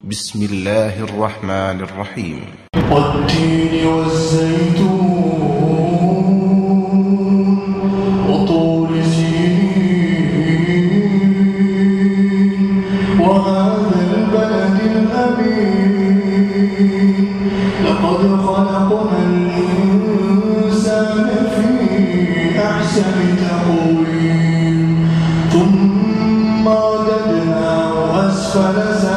بسم الله الرحمن الرحيم. والتين والزيتون وطور سينين وهذا البلد الأمين لقد خلقنا الإنسان في أحسن تقويم ثم رددناه أسفل سافلين